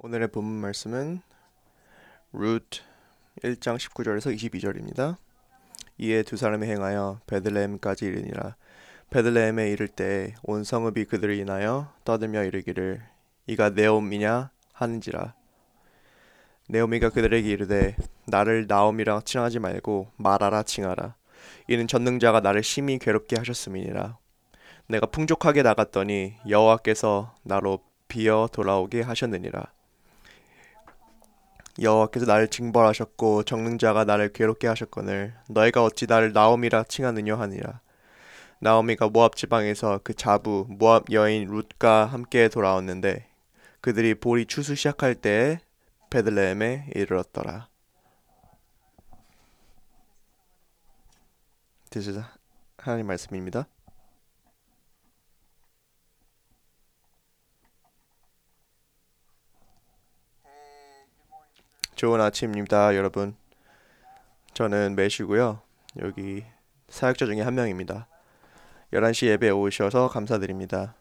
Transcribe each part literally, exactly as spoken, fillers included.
오늘의 본문 말씀은 룻 일 장 십구 절에서 이십이 절입니다. 이에 두 사람이 행하여 베들레헴까지 이르니라. 베들레헴에 이를 때 온 성읍이 그들을 인하여 떠들며 이르기를 이가 네옴이냐 하는지라. 네오미가 그들에게 이르되 나를 나옴이라 칭하지 말고 마라라 칭하라. 이는 전능자가 나를 심히 괴롭게 하셨음이니라. 내가 풍족하게 나갔더니 여호와께서 나로 비어 돌아오게 하셨느니라. 여호와께서 나를 징벌하셨고 정능자가 나를 괴롭게 하셨거늘 너희가 어찌 나를 나옴이라 칭하느냐 하니라. 나오미가 모압 지방에서 그 자부 모압 여인 룻과 함께 돌아왔는데 그들이 볼이 추수 시작할 때에 베들레헴에 이르렀더라. This is 하나님 말씀입니다. 좋은 아침입니다, 여러분. 저는 매시고요. 여기 사역자 중에 한 명입니다. 열한 시 예배에 오셔서 감사드립니다.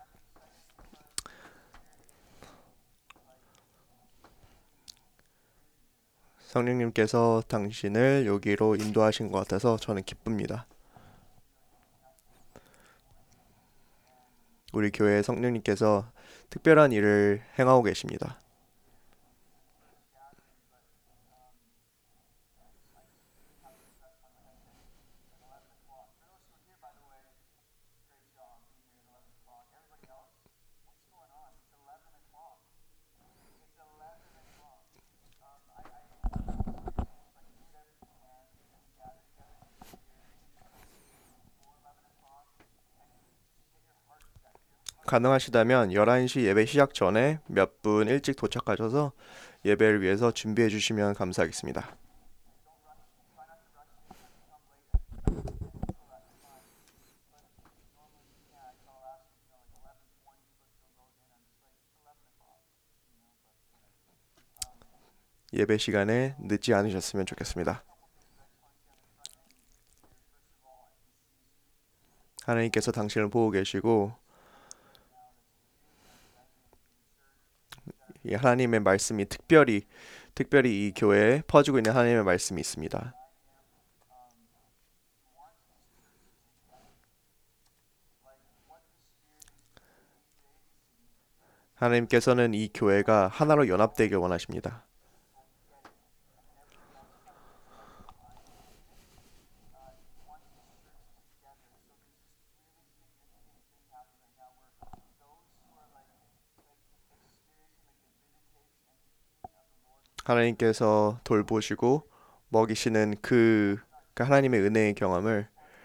성령님께서 당신을 여기로 인도하신 것 같아서 저는 기쁩니다. 우리 교회에 성령님께서 특별한 일을 행하고 계십니다. 가능하시다면 열한 시 예배 시작 전에 몇 분 일찍 도착하셔서 예배를 위해서 준비해 주시면 감사하겠습니다. 예배 시간에 늦지 않으셨으면 좋겠습니다. 하나님께서 당신을 보고 계시고 이 하나님의 말씀이 특별히 특별히 이 교회에 퍼지고 있는 하나님의 말씀이 있습니다. 하나님께서는 이 교회가 하나로 연합되길 원하십니다. 하나님께서 돌보시고 먹이시는 그, 그 하나님의 은혜의 경험을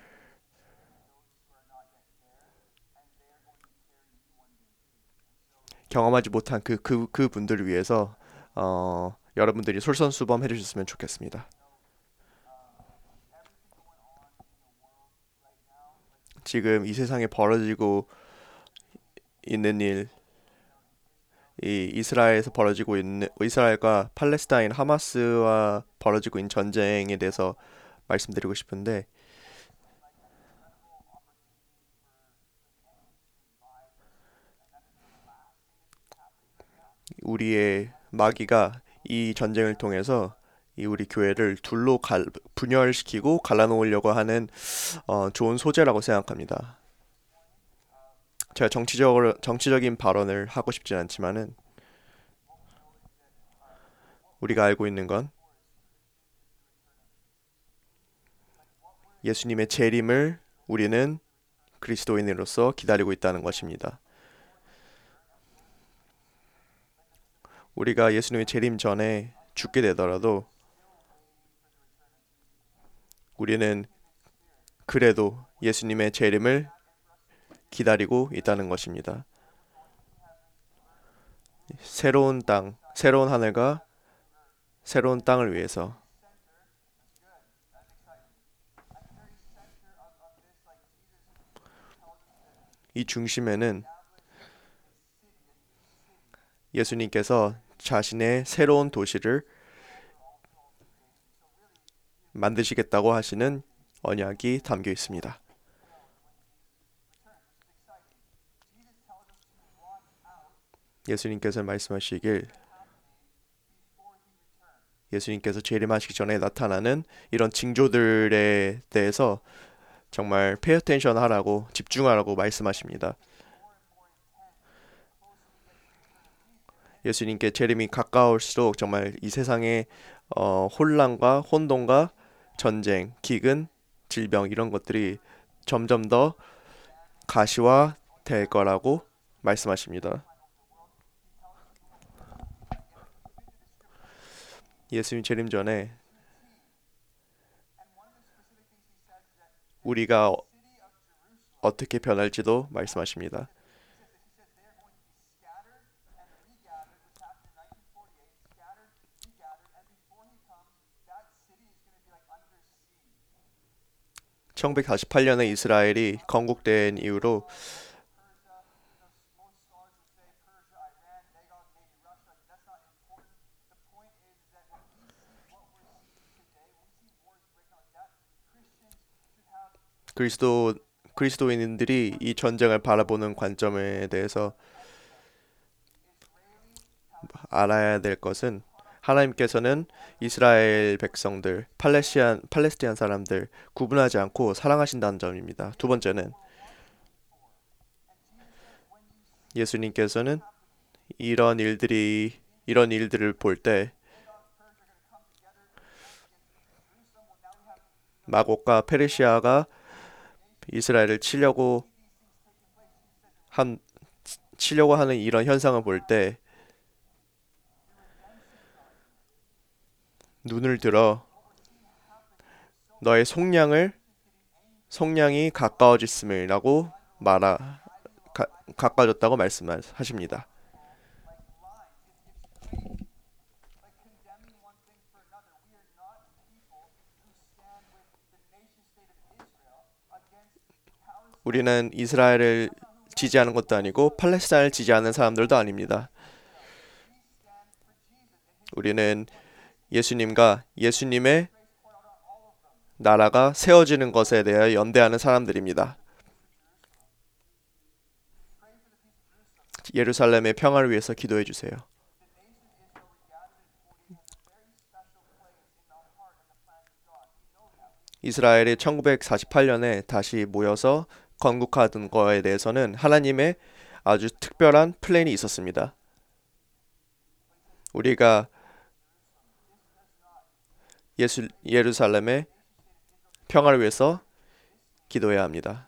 경험하지 못한 그, 그, 그 분들을 위해서 어, 여러분들이 솔선수범해 주셨으면 좋겠습니다. 지금 이 세상에 벌어지고 있는 일, 이 이스라엘에서 벌어지고 있는 이스라엘과 팔레스타인 하마스와 벌어지고 있는 전쟁에 대해서 말씀드리고 싶은데 우리의 마귀가 이 전쟁을 통해서 이 우리 교회를 둘로 갈, 분열시키고 갈라놓으려고 하는 어, 좋은 소재라고 생각합니다. 제가 정치적으로 정치적인 발언을 하고 싶진 않지만은 우리가 알고 있는 건 예수님의 재림을 우리는 그리스도인으로서 기다리고 있다는 것입니다. 우리가 예수님의 재림 전에 죽게 되더라도 우리는 그래도 예수님의 재림을 기다리고 있다는 것입니다. 새로운 땅, 새로운 하늘과 새로운 땅을 위해서 이 중심에는 예수님께서 자신의 새로운 도시를 만드시겠다고 하시는 언약이 담겨 있습니다. 예수님께서 말씀하시길 예수님께서 재림하시기 전에 나타나는 이런 징조들에 대해서 정말 pay attention 하라고 집중하라고 말씀하십니다. 예수님께 재림이 가까울수록 정말 이 세상의 어, 혼란과 혼돈과 전쟁, 기근, 질병 이런 것들이 점점 더 가시화 될 거라고 말씀하십니다. 예수님 재림 전에 우리가 어- 어떻게 변할지도 말씀하십니다. 천구백사십팔 년에 이스라엘이 건국된 이후로 그리스도 그리스도인들이 이 전쟁을 바라보는 관점에 대해서 알아야 될 것은 하나님께서는 이스라엘 백성들, 팔레스티안 팔레스티안 사람들 구분하지 않고 사랑하신다는 점입니다. 두 번째는 예수님께서는 이런 일들이 이런 일들을 볼 때 마곡과 페르시아가 이스라엘을 치려고 한 치려고 하는 이런 현상을 볼 때 눈을 들어 너의 속량을 속량이 가까워졌음이라고 말하 가, 가까워졌다고 말씀하십니다. 우리는 이스라엘을 지지하는 것도 아니고 팔레스타인을 지지하는 사람들도 아닙니다. 우리는 예수님과 예수님의 나라가 세워지는 것에 대해 연대하는 사람들입니다. 예루살렘의 평화를 위해서 기도해 주세요. 이스라엘이 천구백사십팔 년에 다시 모여서 건국하던 거에 대해서는 하나님의 아주 특별한 플랜이 있었습니다. 우리가 예수, 예루살렘의 평화를 위해서 기도해야 합니다.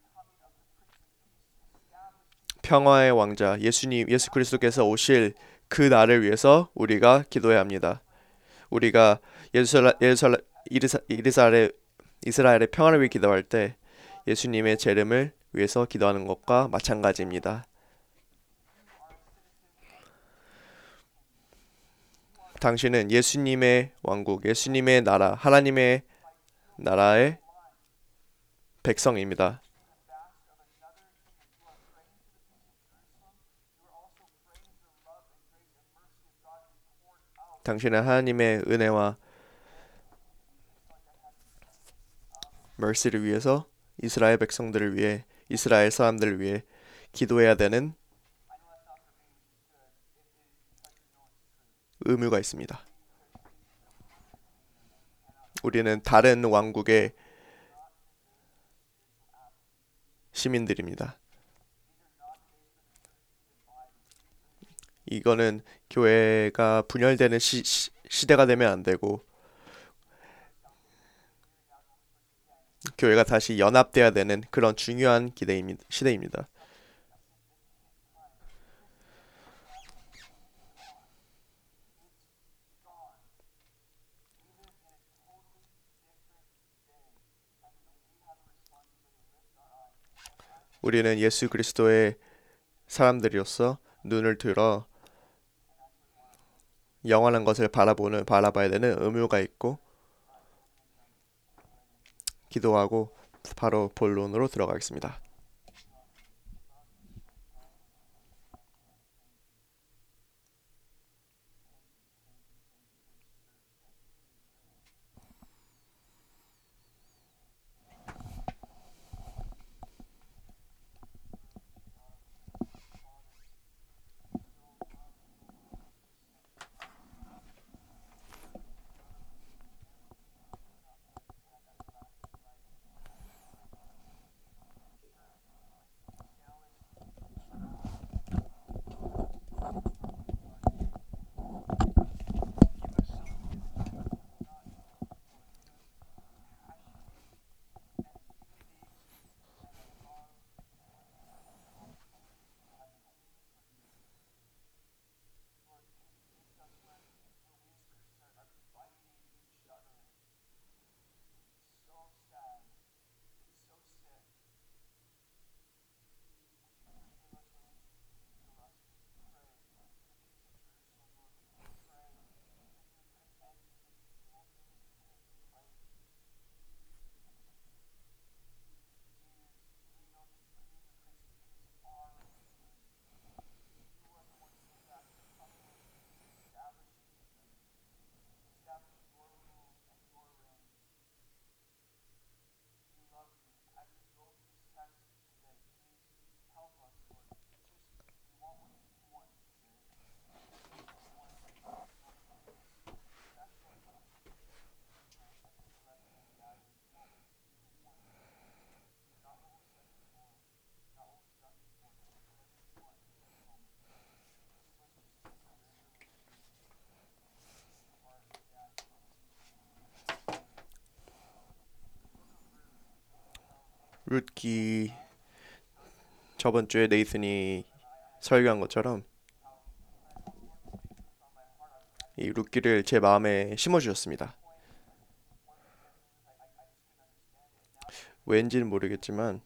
평화의 왕자 예수님 예수 그리스도께서 오실 그 날을 위해서 우리가 기도해야 합니다. 우리가 예루살렘 예루살렘 이르사, 이스라엘의 이스라엘의 평화를 위해 기도할 때 예수님의 재림을 위해서 기도하는 것과 마찬가지입니다. 당신은 예수님의 왕국, 예수님의 나라, 하나님의 나라의 백성입니다. 당신은 하나님의 은혜와 mercy를 위해서 이스라엘 백성들을 위해 이스라엘 사람들을 위해 기도해야 되는 의무가 있습니다. 우리는 다른 왕국의 시민들입니다. 이거는 교회가 분열되는 시, 시, 시대가 되면 안 되고 교회가 다시 연합돼야 되는 그런 중요한 기대입니다. 시대입니다. 우리는 예수 그리스도의 사람들이로서 눈을 들어 영원한 것을 바라보는 바라봐야 되는 의무가 있고 기도하고 바로 본론으로 들어가겠습니다. 룻기 저번 주에 네이슨이 설교한 것처럼 이 룻기를 제 마음에 심어 주셨습니다. 왠지는 모르겠지만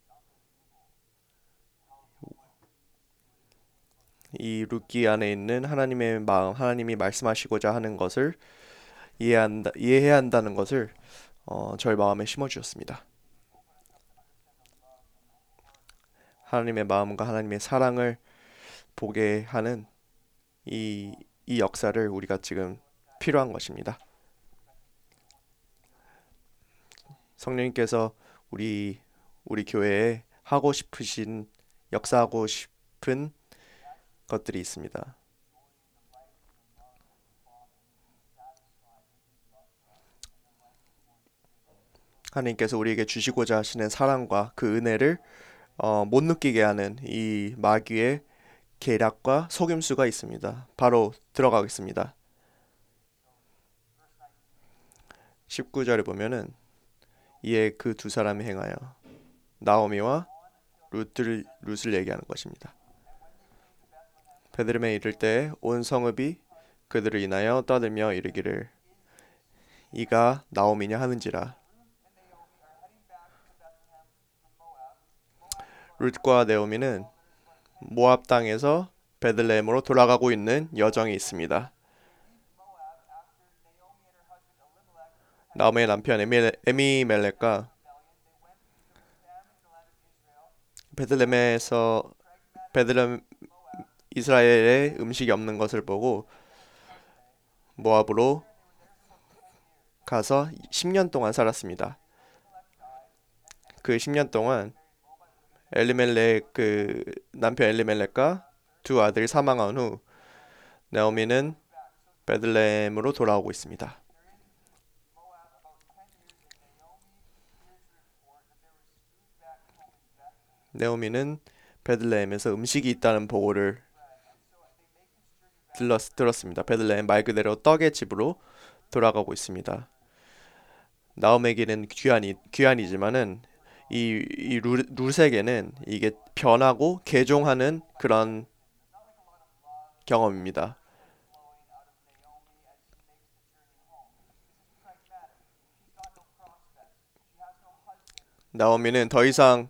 이 룻기 안에 있는 하나님의 마음, 하나님이 말씀하시고자 하는 것을 이해한다, 이해해야 한다는 것을 어, 저의 마음에 심어 주셨습니다. 하나님의 마음과 하나님의 사랑을 보게 하는 이, 이 역사를 우리가 지금 필요한 것입니다. 성령님께서 우리 우리 교회에 하고 싶으신 역사하고 싶은 것들이 있습니다. 하나님께서 우리에게 주시고자 하시는 사랑과 그 은혜를 어, 못 느끼게 하는 이 마귀의 계략과 속임수가 있습니다. 바로 들어가겠습니다. 십구 절에 보면은 이에 그 두 사람이 행하여 나오미와 룻을, 룻을 얘기하는 것입니다. 베들레헴에 이를 때 온 성읍이 그들을 인하여 떠들며 이르기를 이가 나오미냐 하는지라. 룻과 네오미는 모압 땅에서 베들레헴으로 돌아가고 있는 여정이 있습니다. 나오미의 남편 에미, 에미멜렉과 베들레헴에서 베들레헴 이스라엘에 음식이 없는 것을 보고 모압으로 가서 십 년 동안 살았습니다. 그 십 년 동안 엘리멜렉 그 남편 엘리멜렉과 두 아들이 사망한 후 나오미는 베들레헴으로 돌아오고 있습니다. 나오미는 베들레헴에서 음식이 있다는 보고를 들렀, 들었습니다. 베들레헴 말 그대로 떡의 집으로 돌아가고 있습니다. 나오미에게는 귀한이 귀한이지만은 이, 이 루, 룻에게는 이게 변하고 개종하는 그런 경험입니다. 나오미는 더 이상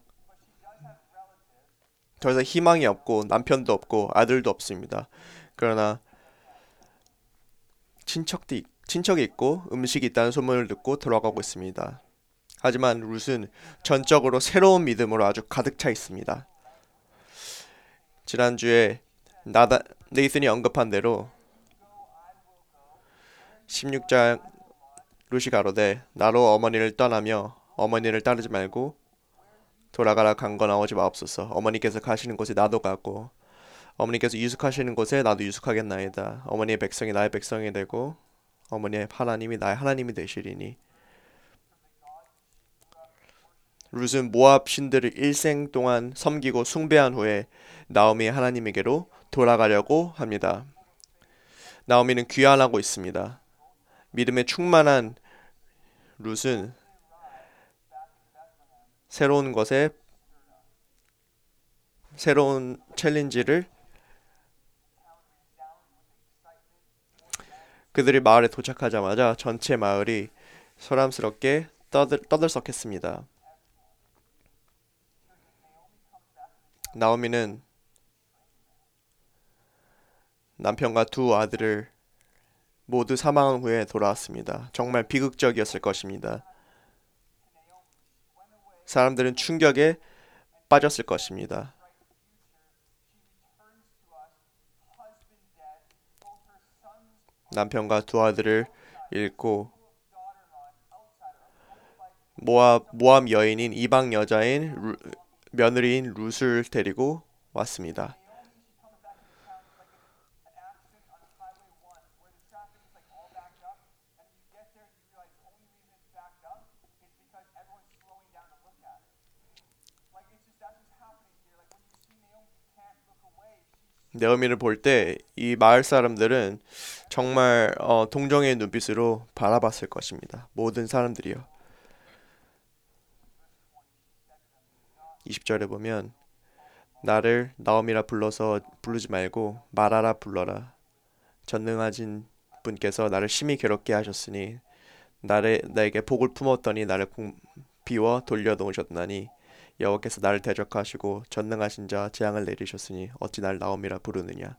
더 이상 희망이 없고 남편도 없고 아들도 없습니다. 그러나 친척도 있- 친척이 있고 음식이 있다는 소문을 듣고 돌아가고 있습니다. 하지만 룻은 전적으로 새로운 믿음으로 아주 가득 차 있습니다. 지난주에 나다 네이슨이 언급한 대로 십육 장 룻이 가로되 나로 어머니를 떠나며 어머니를 따르지 말고 돌아가라 강건하오지 마옵소서. 어머니께서 가시는 곳에 나도 가고 어머니께서 유숙하시는 곳에 나도 유숙하겠나이다. 어머니의 백성이 나의 백성이 되고 어머니의 하나님이 나의 하나님이 되시리니. 룻은 모압 신들을 일생 동안 섬기고 숭배한 후에 나오미의 하나님에게로 돌아가려고 합니다. 나오미는 귀환하고 있습니다. 믿음에 충만한 룻은 새로운 것에 새로운 챌린지를 그들이 마을에 도착하자마자 전체 마을이 소란스럽게 떠들, 떠들썩했습니다. 나오미는 남편과 두 아들을 모두 사망한 후에 돌아왔습니다. 정말 비극적이었을 것입니다. 사람들은 충격에 빠졌을 것입니다. 남편과 두 아들을 잃고 모압 모압 여인인 이방 여자인 루, 며느리인 룻을 데리고 왔습니다. 네오미를 볼 때 이 마을 사람들은 정말 어, 동정의 눈빛으로 바라봤을 것입니다. 모든 사람들이요. 이십 절에 보면 나를 나옴이라 불러서 부르지 말고 말하라 불러라. 전능하신 분께서 나를 심히 괴롭게 하셨으니 나를 나에게 복을 품었더니 나를 공, 비워 돌려놓으셨나니 여호와께서 나를 대적하시고 전능하신 자 재앙을 내리셨으니 어찌 날 나옴이라 부르느냐.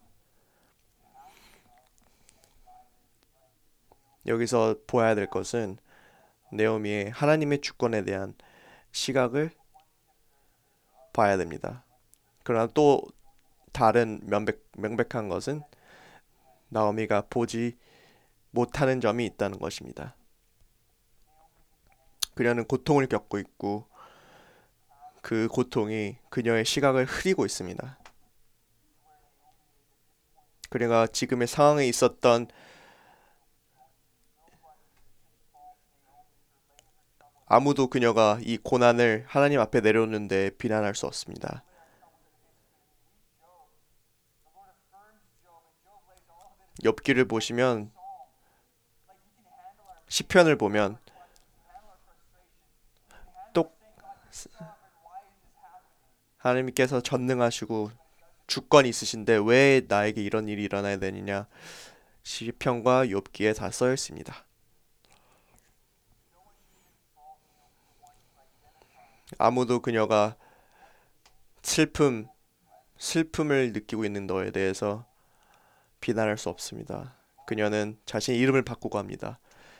여기서 보아야 될 것은 네오미의 하나님의 주권에 대한 시각을 봐야 됩니다. 그러나 또 다른 명백, 명백한 것은 나오미가 보지 못하는 점이 있다는 것입니다. 그녀는 고통을 겪고 있고 그 고통이 그녀의 시각을 흐리고 있습니다. 그녀가 지금의 상황에 있었던 아무도 그녀가 이 고난을 하나님 앞에 내려오는데 비난할 수 없습니다. 욥기를 보시면 시편을 보면 똑 하나님께서 전능하시고 주권이 있으신데 왜 나에게 이런 일이 일어나야 되느냐 시편과 욥기에 다 써여 있습니다. 아무도 그녀가 슬픔, 슬픔을 느끼고 있는 너에 대해서 비난할 수 없습니다. 그녀는 자신의 이름을 바꾸고 합니다.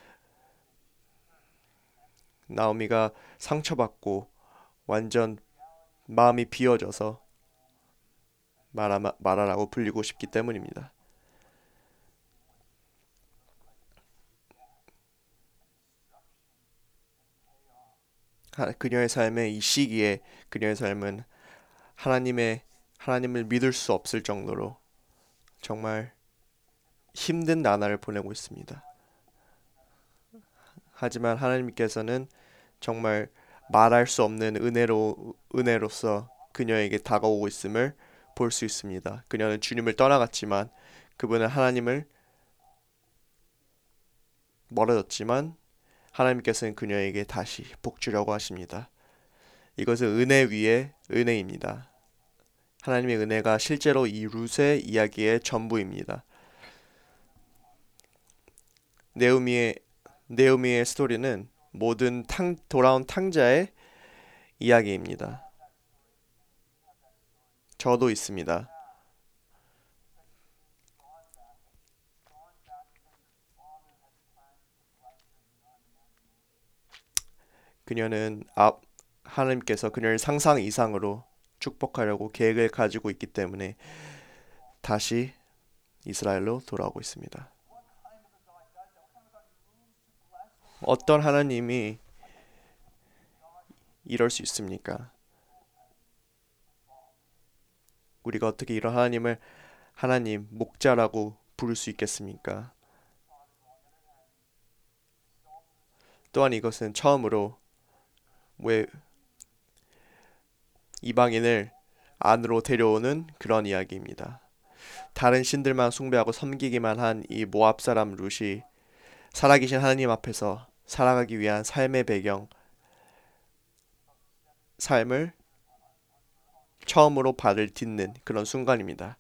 나오미가 상처받고 완전 마음이 비어져서 마라, 마라라고 불리고 싶기 때문입니다. 그녀의 삶의 이 시기에 그녀의 삶은 하나님의 하나님을 믿을 수 없을 정도로 정말 힘든 나날을 보내고 있습니다. 하지만 하나님께서는 정말 말할 수 없는 은혜로 은혜로서 그녀에게 다가오고 있음을 볼 수 있습니다. 그녀는 주님을 떠나갔지만 그분은 하나님을 멀어졌지만 하나님께서는 그녀에게 다시 복 주려고 하십니다. 이것은 은혜 위에 은혜입니다. 하나님의 은혜가 실제로 이 룻의 이야기의 전부입니다. 네오미의 네오미의 스토리는 모든 탕, 돌아온 탕자의 이야기입니다. 저도 있습니다. 그녀는 앞 하나님께서 그녀를 상상 이상으로 축복하려고 계획을 가지고 있기 때문에 다시 이스라엘로 돌아오고 있습니다. 어떤 하나님이 이럴 수 있습니까? 우리가 어떻게 이런 하나님을 하나님 목자라고 부를 수 있겠습니까? 또한 이것은 처음으로 왜 이방인을 안으로 데려오는 그런 이야기입니다. 다른 신들만 숭배하고 섬기기만 한 이 모압 사람 룻이 살아계신 하나님 앞에서 살아가기 위한 삶의 배경, 삶을 처음으로 발을 딛는 그런 순간입니다.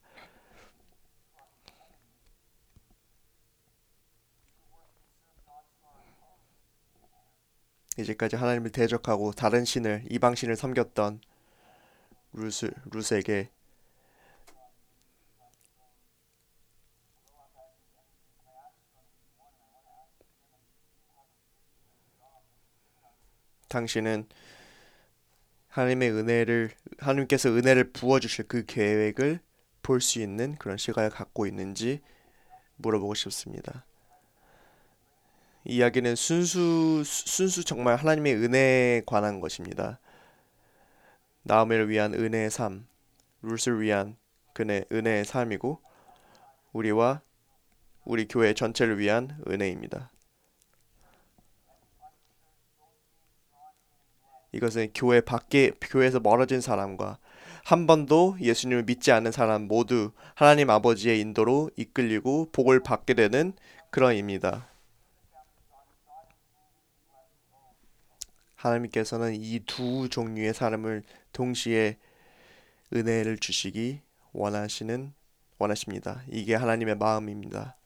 이제까지 하나님을 대적하고 다른 신을 이방 신을 섬겼던 룻을, 룻에게 당신은 하나님의 은혜를 하나님께서 은혜를 부어 주실 그 계획을 볼 수 있는 그런 시각을 갖고 있는지 물어보고 싶습니다. 이 이야기는 순수 순수 정말 하나님의 은혜에 관한 것입니다. 나오미를 위한 은혜의 삶, 룻을 위한 그의 은혜의 삶이고 우리와 우리 교회 전체를 위한 은혜입니다. 이것은 교회 밖에 교회에서 멀어진 사람과 한 번도 예수님을 믿지 않는 사람 모두 하나님 아버지의 인도로 이끌리고 복을 받게 되는 그런 입니다. 하나님께서는 이 두 종류의 사람을 동시에 은혜를 주시기 원하시는 원하십니다. 이게 하나님의 마음입니다.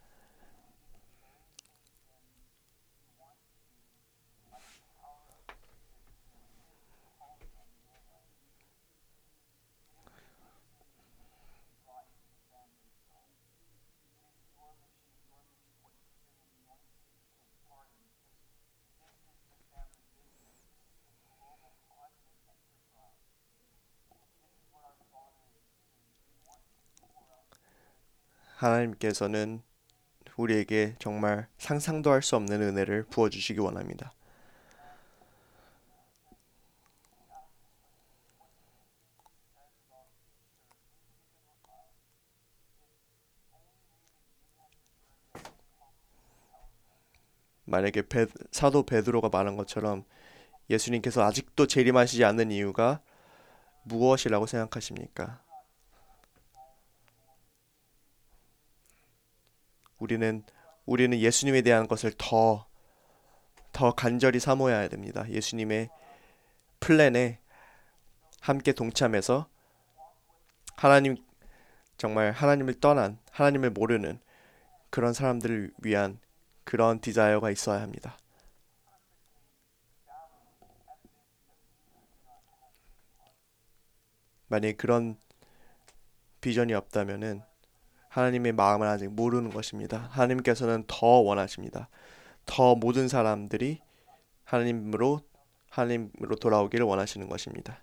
하나님께서는 우리에게 정말 상상도 할 수 없는 은혜를 부어주시기 원합니다. 만약에 베, 사도 베드로가 말한 것처럼 예수님께서 아직도 재림하시지 않는 이유가 무엇이라고 생각하십니까? 우리는 우리는 예수님에 대한 것을 더 더 간절히 사모해야 됩니다. 예수님의 플랜에 함께 동참해서 하나님 정말 하나님을 떠난 하나님을 모르는 그런 사람들을 위한 그런 디자이어가 있어야 합니다. 만약에 그런 비전이 없다면은 하나님의 마음을 아직 모르는 것입니다. 하나님께서는 더 원하십니다. 더 모든 사람들이 하나님으로 하나님으로 돌아오기를 원하시는 것입니다.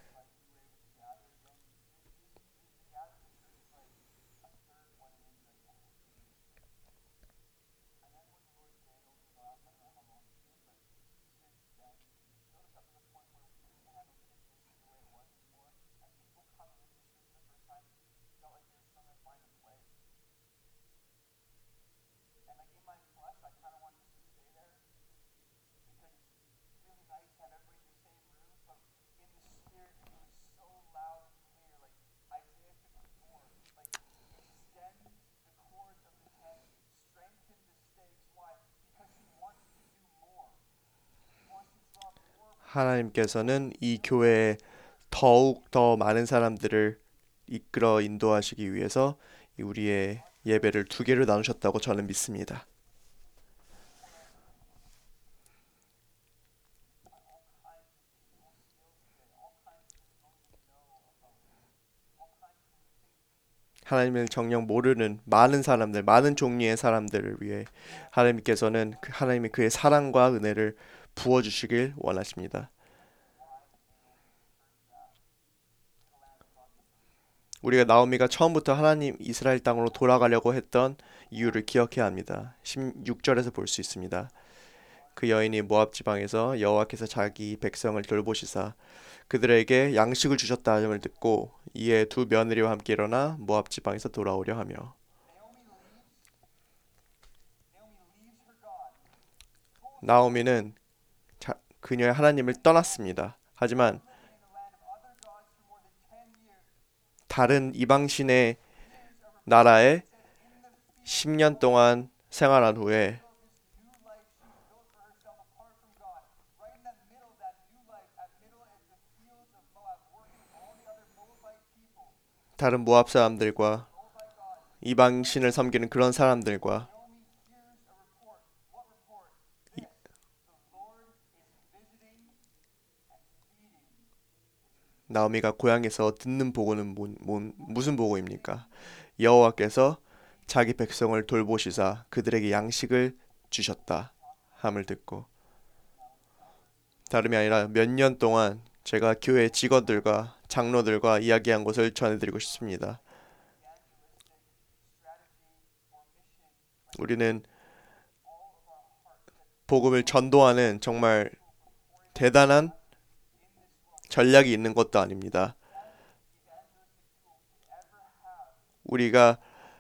하나님께서는 이 교회에 더욱 더 많은 사람들을 이끌어 인도하시기 위해서 우리의 예배를 두 개로 나누셨다고 저는 믿습니다. 하나님을 정녕 모르는 많은 사람들, 많은 종류의 사람들을 위해 하나님께서는 그 하나님의 그의 사랑과 은혜를 부어 주시길 원하십니다. 우리가 나오미가 처음부터 하나님 이스라엘 땅으로 돌아가려고 했던 이유를 기억해야 합니다. 십육 절에서 볼 수 있습니다. 그 여인이 모압 지방에서 여호와께서 자기 백성을 돌보시사 그들에게 양식을 주셨다함을 듣고 이에 두 며느리와 함께 일어나 모압 지방에서 돌아오려 하며 나오미는 자, 그녀의 하나님을 떠났습니다. 하지만 다른 이방신의 나라에 십 년 동안 생활한 후에 다른 모압 사람들과 이방신을 섬기는 그런 사람들과 나오미가 고향에서 듣는 보고는 뭐, 뭐, 무슨 보고입니까? 여호와께서 자기 백성을 돌보시사 그들에게 양식을 주셨다 함을 듣고 다름이 아니라 몇 년 동안 제가 교회 직원들과 장로들과 이야기한 것을 전해드리고 싶습니다. 우리는 복음을 전도하는 정말 대단한 전략이 있는 것도 아닙니다. 우리가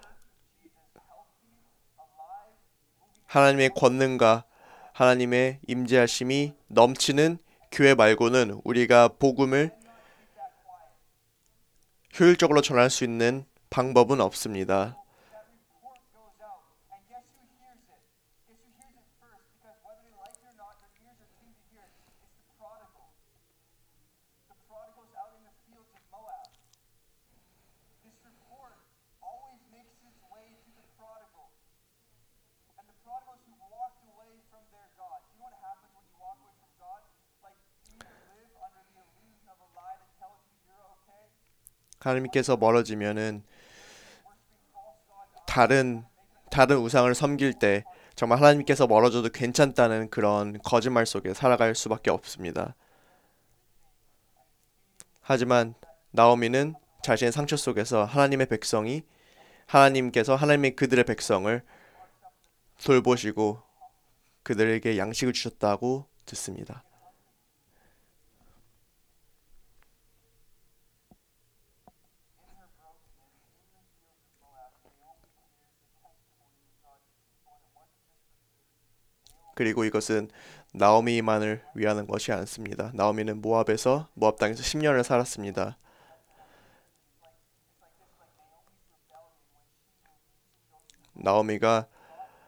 하나님의 권능과 하나님의 임재하심이 넘치는 교회 말고는 우리가 복음을 효율적으로 전할 수 있는 방법은 없습니다. 하나님께서 멀어지면은 다른 다른 우상을 섬길 때 정말 하나님께서 멀어져도 괜찮다는 그런 거짓말 속에 살아갈 수밖에 없습니다. 하지만 나오미는 자신의 상처 속에서 하나님의 백성이 하나님께서 하나님의 그들의 백성을 돌보시고 그들에게 양식을 주셨다고 듣습니다. 그리고 이것은 나오미만을 위하는 것이 않습니다. 나오미는 모압에서 모압 땅에서 십 년을 살았습니다. 나오미가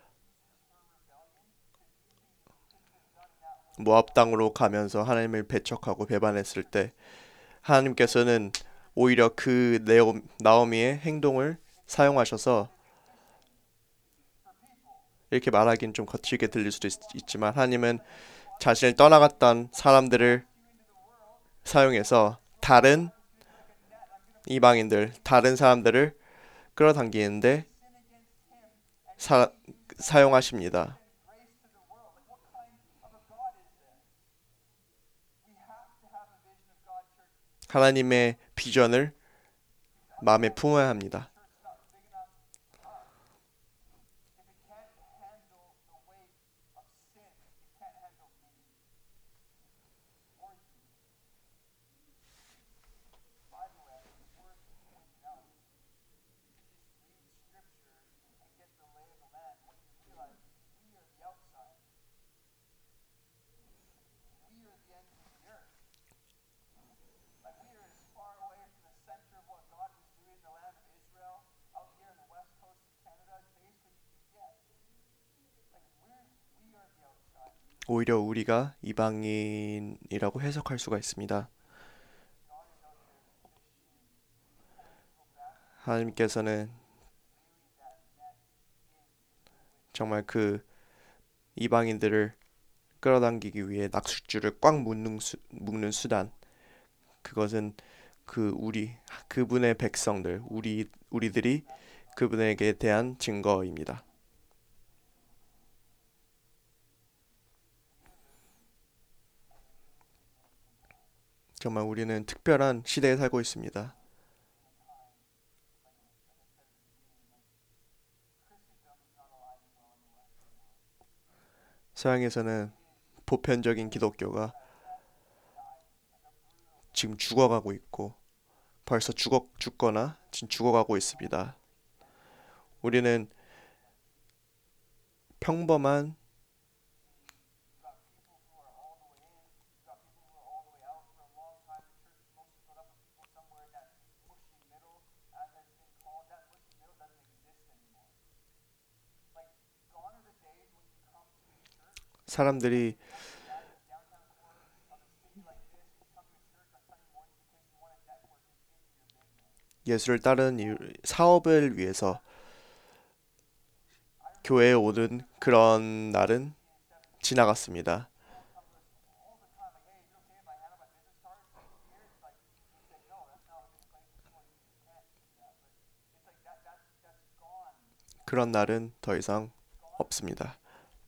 모압 땅으로 가면서 하나님을 배척하고 배반했을 때 하나님께서는 오히려 그 네오, 나오미의 행동을 사용하셔서 이렇게 말하기는 좀 거칠게 들릴 수도 있, 있지만 하나님은 자신을 떠나갔던 사람들을 사용해서 다른 이방인들, 다른 사람들을 끌어당기는데 사, 사용하십니다. 하나님의 비전을 마음에 품어야 합니다. 오히려 우리가 이방인이라고 해석할 수가 있습니다. 하나님께서는 정말 그 이방인들을 끌어당기기 위해 낚싯줄을 꽉 묶는, 수, 묶는 수단, 그것은 그 우리 그분의 백성들, 우리 우리들이 그분에게 대한 증거입니다. 정말 우리는 특별한 시대에 살고 있습니다. 서양에서는 보편적인 기독교가 지금 죽어가고 있고 벌써 죽어 죽거나 지금 죽어가고 있습니다. 우리는 평범한 사람들이 예수를 따르는 이유, 사업을 위해서 교회에 오는 그런 날은 지나갔습니다. 그런 날은 더 이상 없습니다.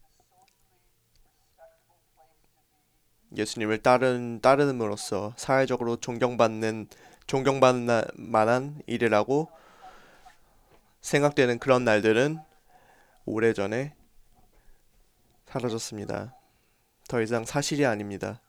예수님을 따른 따름으로써 사회적으로 존경받는 존경받는 만한 일이라고 생각되는 그런 날들은 오래전에 사라졌습니다. 더 이상 사실이 아닙니다.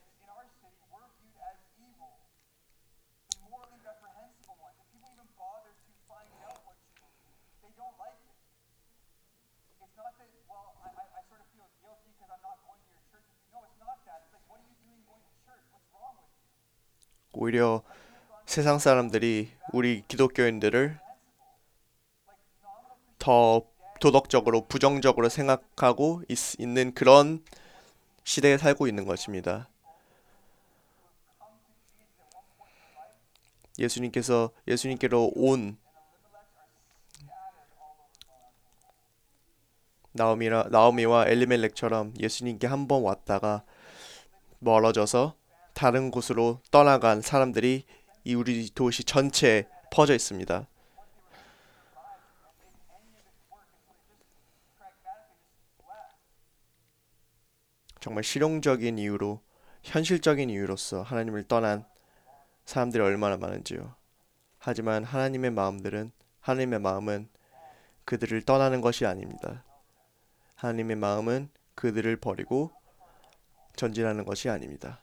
오히려 세상 사람들이 우리 기독교인들을 더 도덕적으로 부정적으로 생각하고 있, 있는 그런 시대에 살고 있는 것입니다. 예수님께서 예수님께로 온 나오미라 나오미와 엘리멜렉처럼 예수님께 한 번 왔다가 멀어져서 다른 곳으로 떠나간 사람들이 이 우리 도시 전체에 퍼져 있습니다. 정말 실용적인 이유로, 현실적인 이유로서 하나님을 떠난 사람들이 얼마나 많은지요. 하지만 하나님의 마음들은, 하나님의 마음은 그들을 떠나는 것이 아닙니다. 하나님의 마음은 그들을 버리고 전진하는 것이 아닙니다.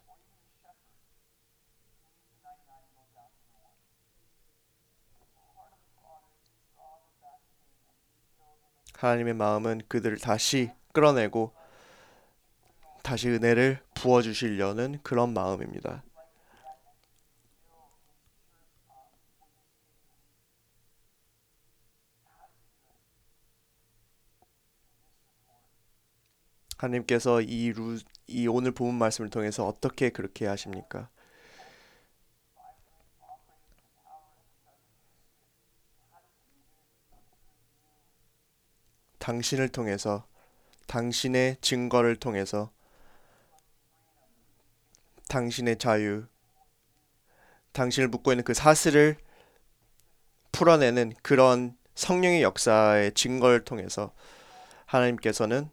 하나님의 마음은 그들을 다시 끌어내고 다시 은혜를 부어주시려는 그런 마음입니다. 하나님께서 이, 루, 이 오늘 본문 말씀을 통해서 어떻게 그렇게 하십니까? 당신을 통해서, 당신의 증거를 통해서, 당신의 자유, 당신을 묶고 있는 그 사슬을 풀어내는 그런 성령의 역사의 증거를 통해서 하나님께서는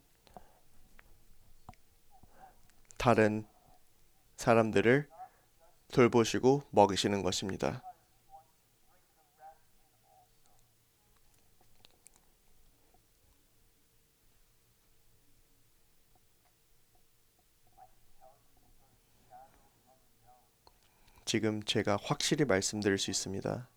다른 사람들을 돌보시고 먹이시는 것입니다. 지금 제가 확실히 말씀드릴 수 있습니다.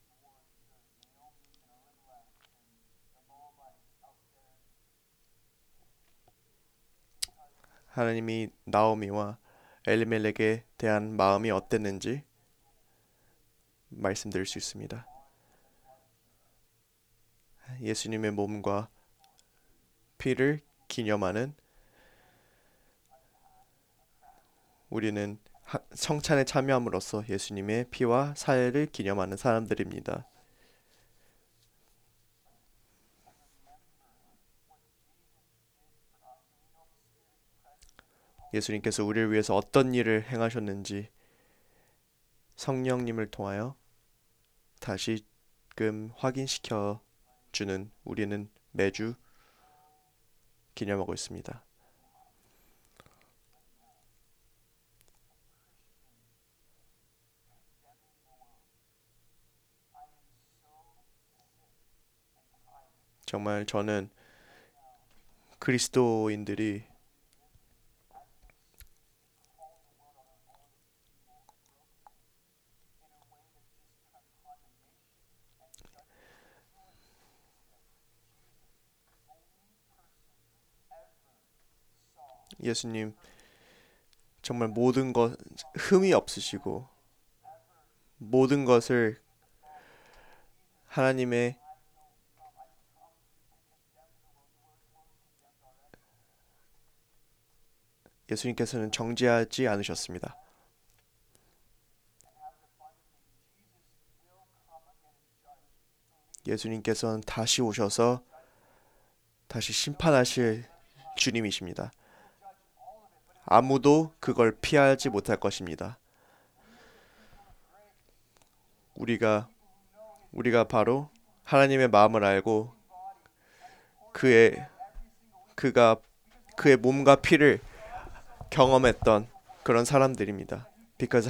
하나님이 나오미와 엘리멜렉에 대한 마음이 어땠는지 말씀드릴 수 있습니다. 예수님의 몸과 피를 기념하는, 우리는 성찬에 참여함으로써 예수님의 피와 사회를 기념하는 사람들입니다. 예수님께서 우리를 위해서 어떤 일을 행하셨는지 성령님을 통하여 다시금 확인시켜 주는, 우리는 매주 기념하고 있습니다. 정말 저는 그리스도인들이 예수님 정말 모든 것 흠이 없으시고 모든 것을 하나님의, 예수님께서는 정죄하지 않으셨습니다. 예수님께서는 다시 오셔서 다시 심판하실 주님이십니다. 아무도 그걸 피하지 못할 것입니다. 우리가 우리가 바로 하나님의 마음을 알고 그의 그가 그의 몸과 피를 경험했던 그런 사람들입니다. Because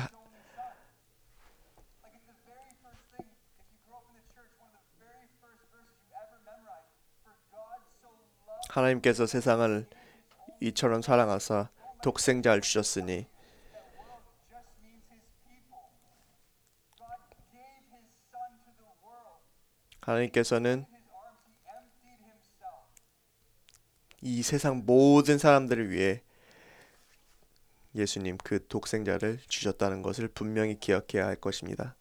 하나님께서 세상을 이처럼 사랑하사 독생자를 주셨으니, 하나님께서는 이 세상 모든 사람들을 위해 예수님 그 독생자를 주셨다는 것을 분명히 기억해야 할 것입니다.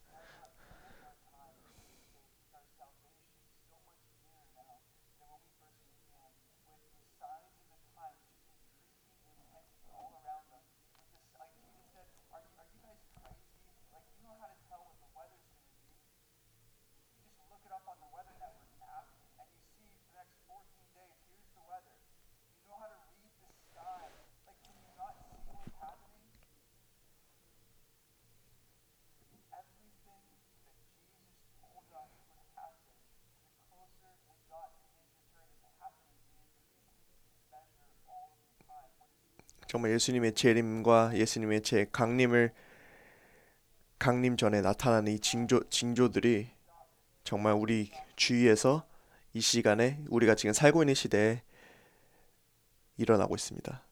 정말 예수님의 재림과 예수님의 재 강림을 강림 전에 나타나는 이 징조 징조들이 정말 우리 주위에서 이 시간에 우리가 지금 살고 있는 시대에 일어나고 있습니다.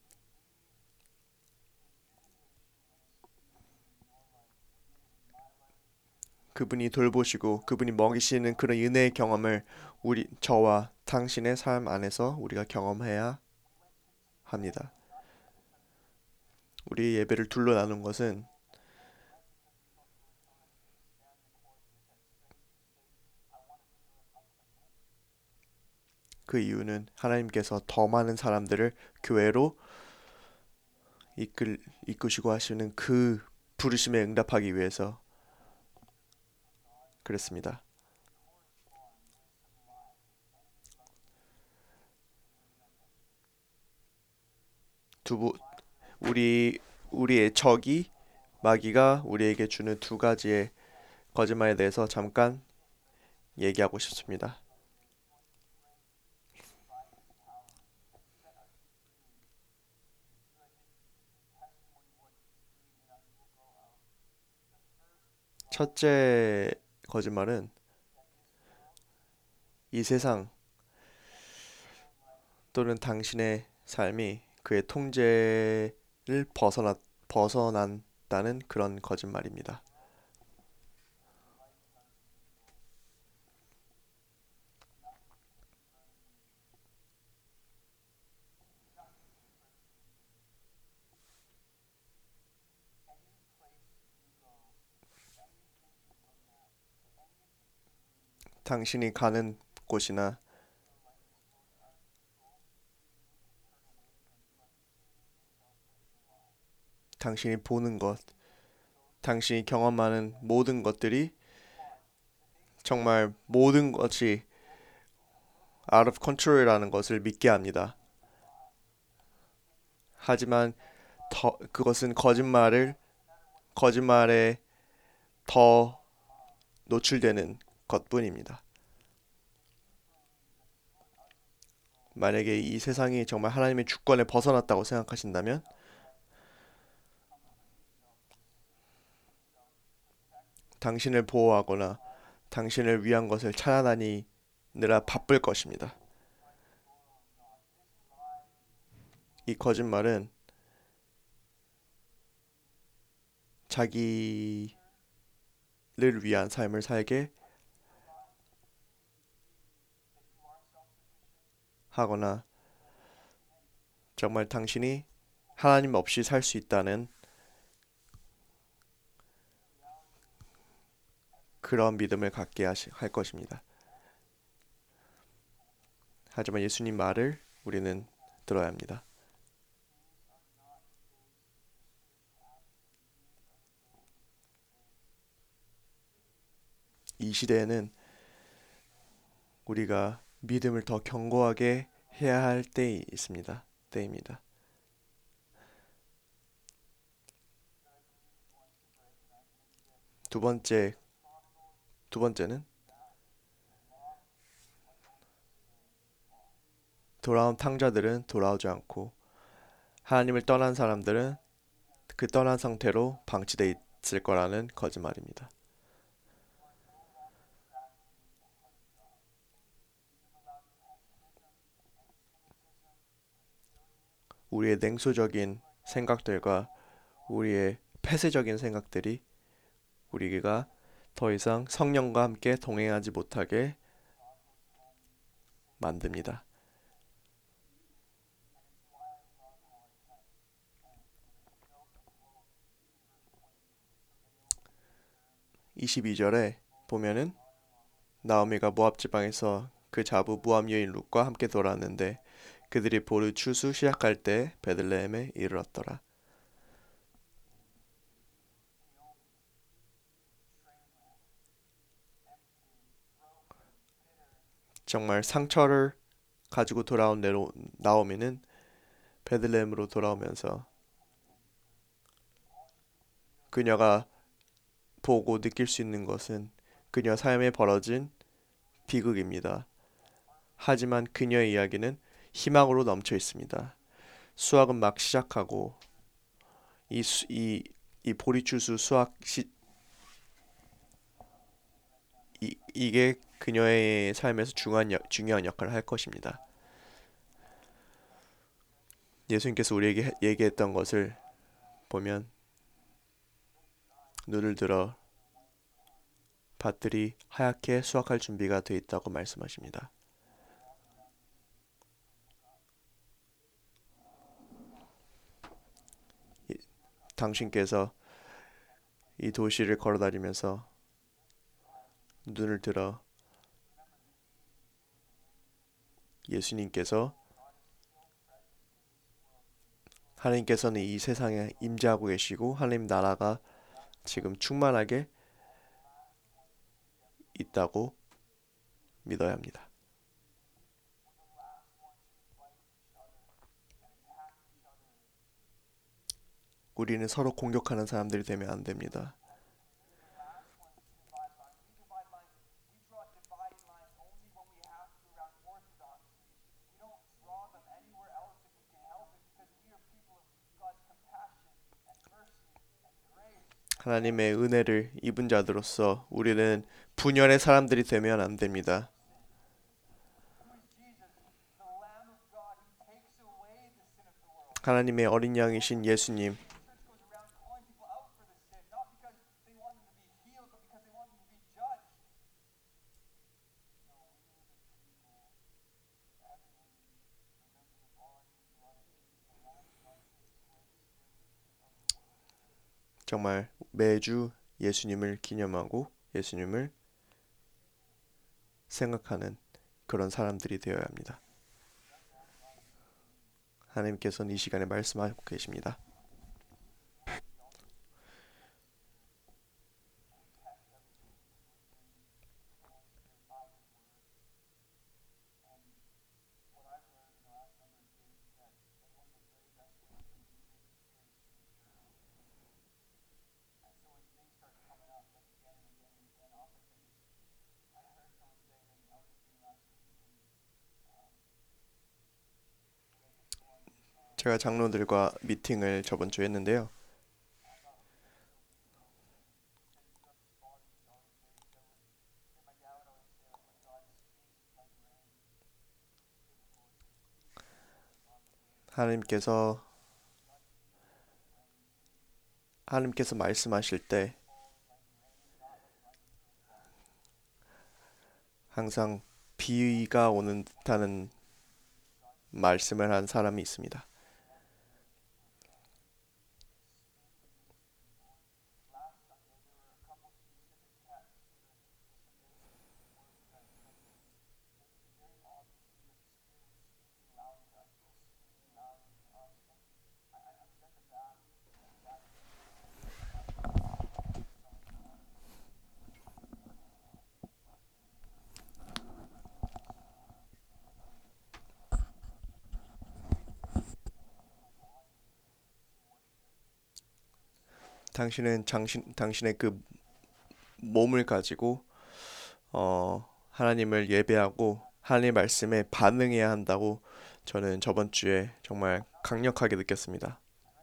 그분이 돌보시고 그분이 먹이시는 그런 은혜의 경험을 우리 저와 당신의 삶 안에서 우리가 경험해야 합니다. 우리 예배를 둘로 나눈 것은 그 이유는 하나님께서 더 많은 사람들을 교회로 이끌 이끄시고 하시는 그 부르심에 응답하기 위해서 그랬습니다. 두부 우리 우리의 적이 마귀가 우리에게 주는 두 가지의 거짓말에 대해서 잠깐 얘기하고 싶습니다. 첫째 거짓말은 이 세상 또는 당신의 삶이 그의 통제를 벗어나, 벗어난다는 그런 거짓말입니다. 당신이 가는 곳이나 당신이 보는 것, 당신이 경험하는 모든 것들이 정말 모든 것이 out of control이라는 것을 믿게 합니다. 하지만 더, 그것은 거짓말을 거짓말에 더 노출되는 것뿐입니다. 만약에 이 세상이 정말 하나님의 주권에 벗어났다고 생각하신다면 당신을 보호하거나 당신을 위한 것을 찾아다니느라 바쁠 것입니다. 이 거짓말은 자기를 위한 삶을 살게 하거나 정말 당신이 하나님 없이 살 수 있다는 그런 믿음을 갖게 하시, 할 것입니다. 하지만 예수님 말을 우리는 들어야 합니다. 이 시대에는 우리가 믿음을 더 견고하게 해야 할 때이 있습니다. 때입니다. 두 번째, 두 번째는 돌아온 탕자들은 돌아오지 않고 하나님을 떠난 사람들은 그 떠난 상태로 방치돼 있을 거라는 거짓말입니다. 우리의 냉소적인 생각들과 우리의 폐쇄적인 생각들이 우리가 더 이상 성령과 함께 동행하지 못하게 만듭니다. 이십이 절에 보면은 나오미가 모압 지방에서 그 자부 모압 여인 룻과 함께 돌아왔는데 그들이 보르 추수 시작할 때 베들레헴에 이르렀더라. 정말 상처를 가지고 돌아온 네로 나오미는 베들레헴으로 돌아오면서 그녀가 보고 느낄 수 있는 것은 그녀 삶에 벌어진 비극입니다. 하지만 그녀의 이야기는 희망으로 넘쳐 있습니다. 수학은 막 시작하고 이, 수, 이, 이 보리추수 수학 시, 이, 이게 그녀의 삶에서 중요한, 역, 중요한 역할을 할 것입니다. 예수님께서 우리에게 얘기했던 것을 보면 눈을 들어 밭들이 하얗게 수확할 준비가 돼 있다고 말씀하십니다. 이- 당신께서 이 도시를 걸어다니면서 눈을 들어 예수님께서 하나님께서는 이 세상에 임재하고 계시고 하나님 나라가 지금 충만하게 있다고 믿어야 합니다. 우리는 서로 공격하는 사람들이 되면 안 됩니다. 하나님의 은혜를 입은 자들로서 우리는 분열의 사람들이 되면 안 됩니다. 하나님의 어린 양이신 예수님, 정말 매주 예수님을 기념하고 예수님을 생각하는 그런 사람들이 되어야 합니다. 하나님께서는 이 시간에 말씀하고 계십니다. 제가 장로들과 미팅을 저번 주에 했는데요. 하나님께서 하나님께서 말씀하실 때 항상 비가 오는 듯하는 말씀을 한 사람이 있습니다. 당신은 당신 당신의 그 몸을 가지고 어 하나님을 예배하고 하나님의 말씀에 반응해야 한다고 저는 저번 주에 정말 강력하게 느꼈습니다.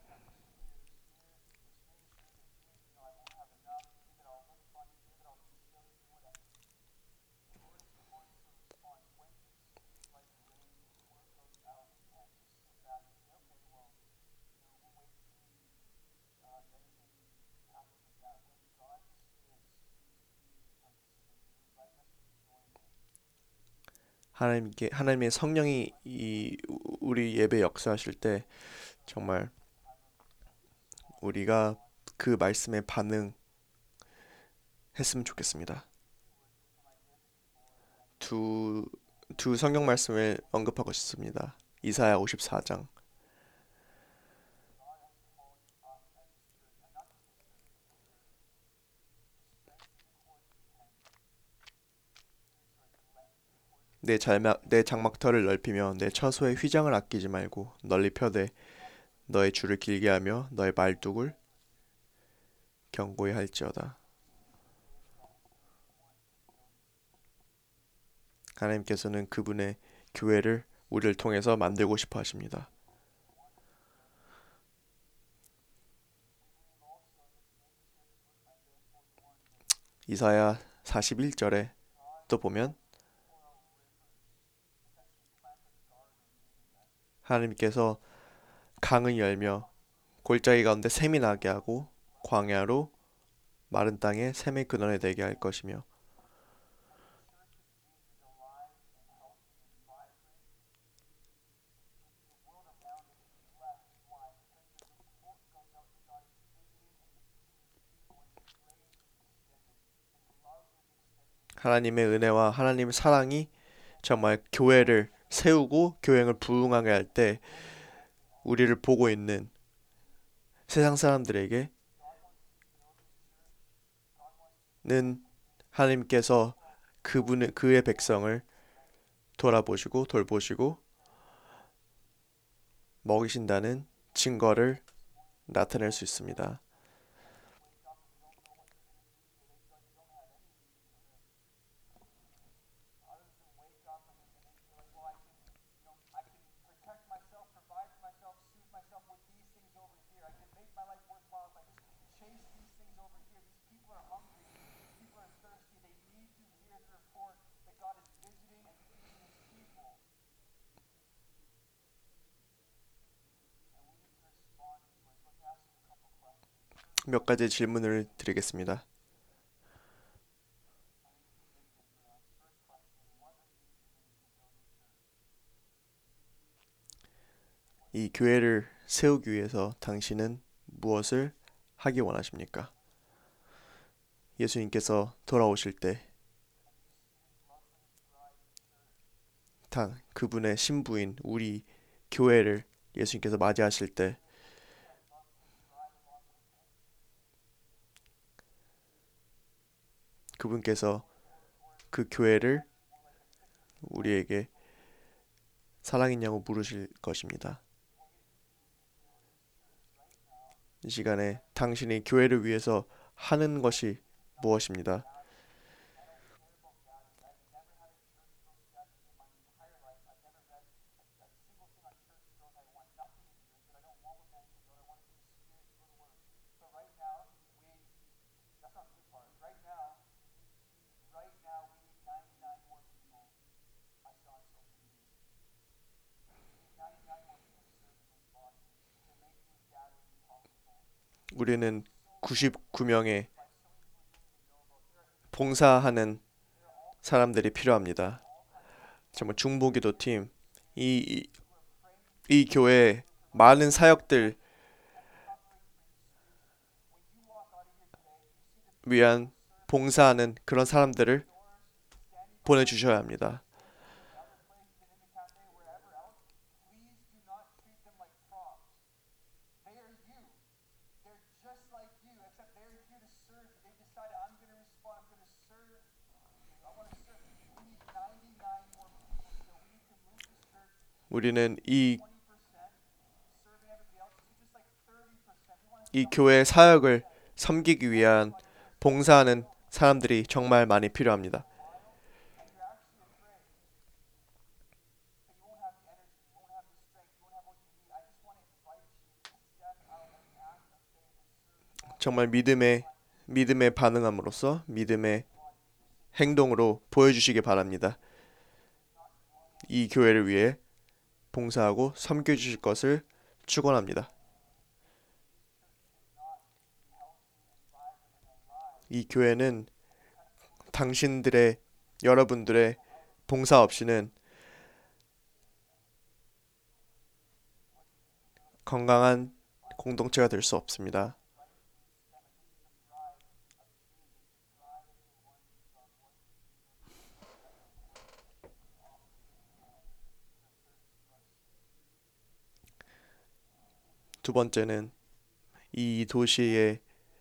하나님께 하나님의 성령이 이 우리 예배 역사하실 때 정말 우리가 그 말씀에 반응했으면 좋겠습니다. 두, 두 성경 말씀을 언급하고 싶습니다. 이사야 오십사 장. 내 잘막 내 장막터를 넓히며 내 처소의 휘장을 아끼지 말고 널리 펴되 너의 줄을 길게 하며 너의 말뚝을 견고히 할지어다. 하나님께서는 그분의 교회를 우리를 통해서 만들고 싶어 하십니다. 이사야 사십일 절에 또 보면 하나님께서 강을 열며 골짜기 가운데 샘이 나게 하고 광야로 마른 땅에 샘의 근원이 되게 할 것이며, 하나님의 은혜와 하나님의 사랑이 정말 교회를 세우고 교회를 부흥하게 할 때 우리를 보고 있는 세상 사람들에게는 하나님께서 그분의 그의 백성을 돌아보시고 돌보시고 먹이신다는 증거를 나타낼 수 있습니다. 몇 가지 질문을 드리겠습니다. 이 교회를 세우기 위해서 당신은 무엇을 하기 원하십니까? 예수님께서 돌아오실 때 단 그분의 신부인 우리 교회를 예수님께서 맞이하실 때 그분께서 그 교회를 우리에게 사랑했냐고 물으실 것입니다. 이 시간에 당신이 교회를 위해서 하는 것이 무엇입니다. 우리는 구십구 명의 봉사하는 사람들이 필요합니다. 정말 중보기도팀, 이, 이, 이 교회에 많은 사역들 위한 봉사하는 그런 사람들을 보내주셔야 합니다. 우리는 이, 이 교회 사역을 섬기기 위한 봉사하는 사람들이 정말 많이 필요합니다. 정말 믿음의 믿음의 반응함으로써 믿음의 행동으로 보여주시기 바랍니다. 이 교회를 위해 봉사하고 섬겨주실 것을 축원합니다. 이 교회는 당신들의 여러분들의 봉사 없이는 건강한 공동체가 될 수 없습니다. 두 번째는 이 도시의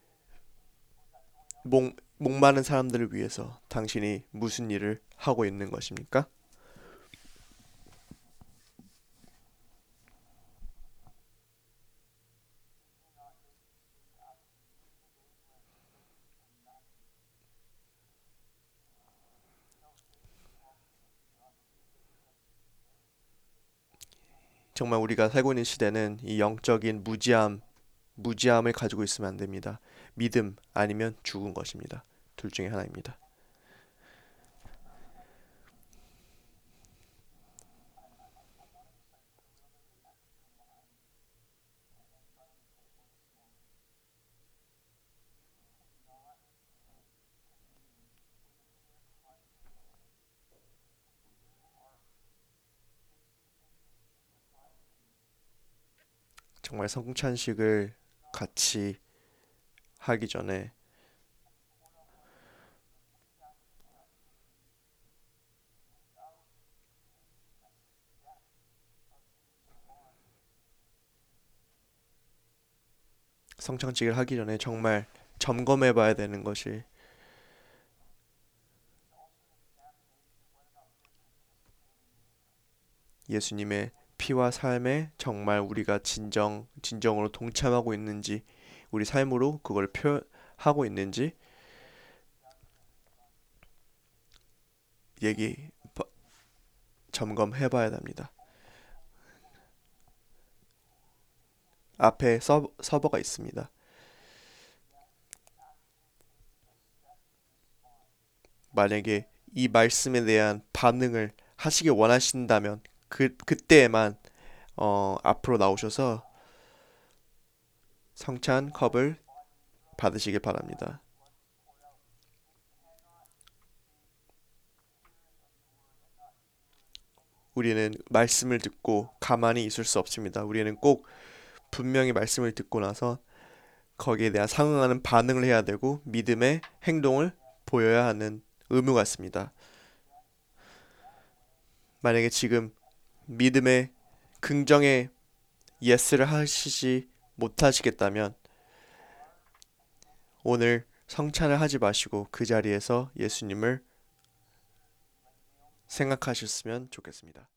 목, 목마른 사람들을 위해서 당신이 무슨 일을 하고 있는 것입니까? 정말 우리가 살고 있는 시대는 이 영적인 무지함, 무지함을 가지고 있으면 안 됩니다. 믿음 아니면 죽은 것입니다. 둘 중에 하나입니다. 정말 성찬식을 같이 하기 전에 성찬식을 하기 전에 정말 점검해 봐야 되는 것이 예수님의 피와 삶에 정말 우리가 진정, 진정으로 동참하고 있는지, 우리 삶으로 그걸 표하고 있는지 얘기, 점검해 봐야 합니다. 앞에 서, 서버가 있습니다. 만약에 이 말씀에 대한 반응을 하시길 원하신다면 그, 그때에만 어, 앞으로 나오셔서 성찬 컵을 받으시길 바랍니다. 우리는 말씀을 듣고 가만히 있을 수 없습니다. 우리는 꼭 분명히 말씀을 듣고 나서 거기에 대한 상응하는 반응을 해야 되고 믿음의 행동을 보여야 하는 의무가 있습니다. 만약에 지금 믿음의 긍정의 예스를 하시지 못하시겠다면 오늘 성찬을 하지 마시고 그 자리에서 예수님을 생각하셨으면 좋겠습니다.